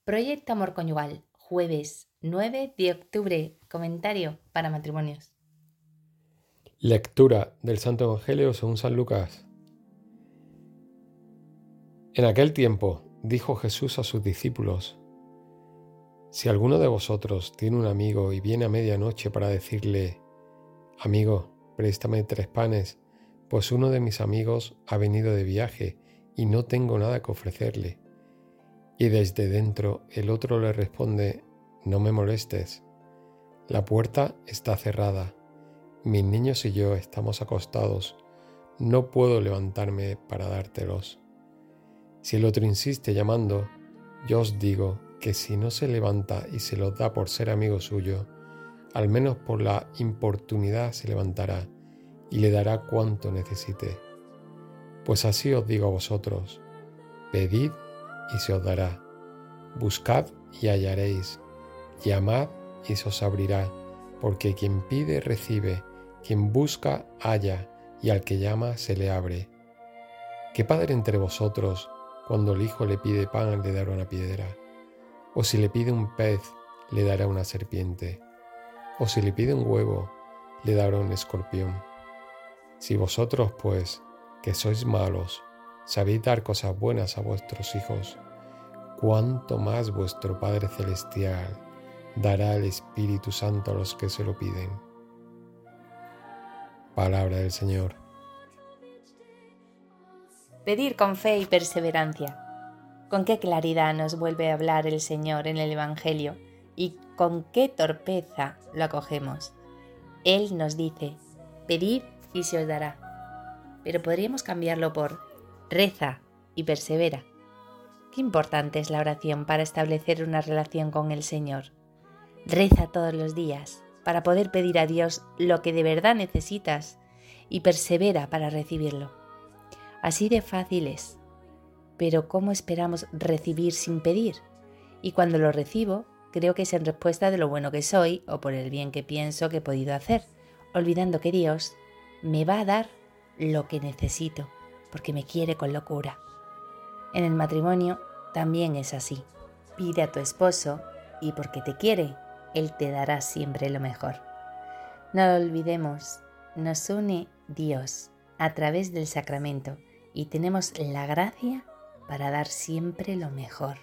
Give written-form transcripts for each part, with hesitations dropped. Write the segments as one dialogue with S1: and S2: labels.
S1: Proyecto Amor Conyugal, jueves 9 de octubre, comentario para matrimonios.
S2: Lectura del Santo Evangelio según San Lucas. En aquel tiempo dijo Jesús a sus discípulos: Si alguno de vosotros tiene un amigo y viene a medianoche para decirle: Amigo, préstame 3 panes, pues uno de mis amigos ha venido de viaje y no tengo nada que ofrecerle. Y desde dentro el otro le responde: No me molestes, la puerta está cerrada, mis niños y yo estamos acostados, no puedo levantarme para dártelos. Si el otro insiste llamando, yo os digo que si no se levanta y se los da por ser amigo suyo, al menos por la importunidad se levantará y le dará cuanto necesite. Pues así os digo a vosotros: pedid y se os dará, buscad y hallaréis, llamad y se os abrirá, porque quien pide recibe, quien busca halla, y al que llama se le abre. ¿Qué padre entre vosotros, cuando el hijo le pide pan, le dará una piedra? ¿O si le pide un pez, le dará una serpiente? ¿O si le pide un huevo, le dará un escorpión? Si vosotros, pues, que sois malos, sabéis dar cosas buenas a vuestros hijos, ¿cuánto más vuestro Padre Celestial dará el Espíritu Santo a los que se lo piden? Palabra del Señor.
S1: Pedir con fe y perseverancia. Con qué claridad nos vuelve a hablar el Señor en el Evangelio y con qué torpeza lo acogemos. Él nos dice: pedid y se os dará. Pero podríamos cambiarlo por: reza y persevera. Qué importante es la oración para establecer una relación con el Señor. Reza todos los días para poder pedir a Dios lo que de verdad necesitas y persevera para recibirlo. Así de fácil es. Pero ¿cómo esperamos recibir sin pedir? Y cuando lo recibo, creo que es en respuesta de lo bueno que soy o por el bien que pienso que he podido hacer, olvidando que Dios me va a dar lo que necesito, porque me quiere con locura. En el matrimonio también es así. Pide a tu esposo y porque te quiere, Él te dará siempre lo mejor. No lo olvidemos, nos une Dios a través del sacramento y tenemos la gracia para dar siempre lo mejor.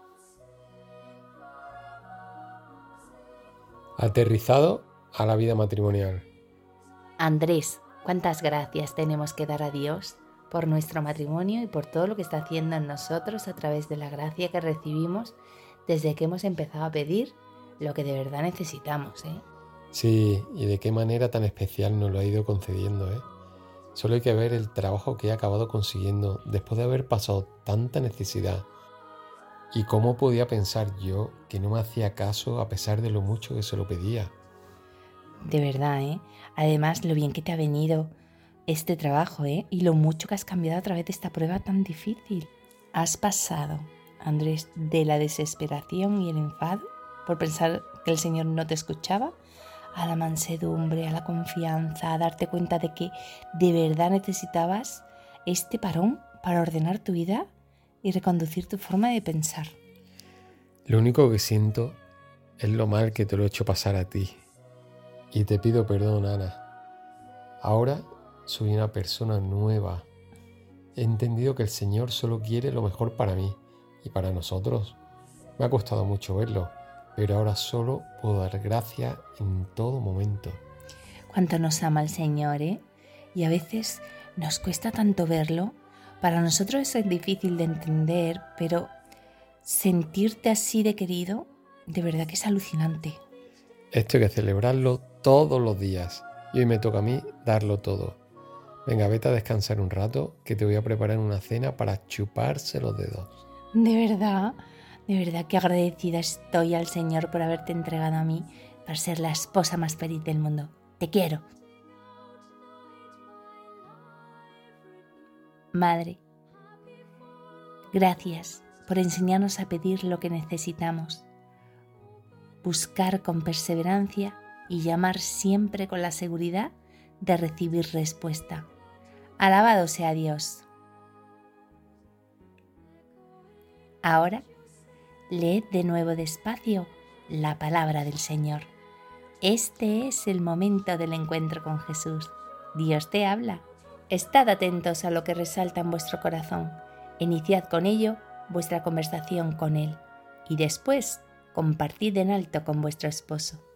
S2: Aterrizado a la vida matrimonial.
S1: Andrés, ¿cuántas gracias tenemos que dar a Dios por nuestro matrimonio y por todo lo que está haciendo en nosotros a través de la gracia que recibimos desde que hemos empezado a pedir lo que de verdad necesitamos, ¿eh?
S2: Sí, y de qué manera tan especial nos lo ha ido concediendo, ¿eh? Solo hay que ver el trabajo que he acabado consiguiendo después de haber pasado tanta necesidad. ¿Y cómo podía pensar yo que no me hacía caso a pesar de lo mucho que se lo pedía?
S1: De verdad, ¿eh? Además, lo bien que te ha venido este trabajo, ¿eh? Y lo mucho que has cambiado a través de esta prueba tan difícil. Has pasado, Andrés, de la desesperación y el enfado por pensar que el Señor no te escuchaba, a la mansedumbre, a la confianza, a darte cuenta de que de verdad necesitabas este parón para ordenar tu vida y reconducir tu forma de pensar.
S2: Lo único que siento es lo mal que te lo he hecho pasar a ti. Y te pido perdón, Ana. Ahora soy una persona nueva. He entendido que el Señor solo quiere lo mejor para mí y para nosotros. Me ha costado mucho verlo, pero ahora solo puedo dar gracias en todo momento.
S1: Cuánto nos ama el Señor, ¿eh? Y a veces nos cuesta tanto verlo. Para nosotros es difícil de entender, pero sentirte así de querido, de verdad que es alucinante.
S2: Esto hay que celebrarlo todos los días y hoy me toca a mí darlo todo. Venga, vete a descansar un rato que te voy a preparar una cena para chuparse los dedos.
S1: De verdad que agradecida estoy al Señor por haberte entregado a mí para ser la esposa más feliz del mundo. Te quiero. Madre, gracias por enseñarnos a pedir lo que necesitamos, buscar con perseverancia y llamar siempre con la seguridad de recibir respuesta. Alabado sea Dios. Ahora leed de nuevo despacio la palabra del Señor. Este es el momento del encuentro con Jesús. Dios te habla. Estad atentos a lo que resalta en vuestro corazón. Iniciad con ello vuestra conversación con Él y después compartid en alto con vuestro esposo.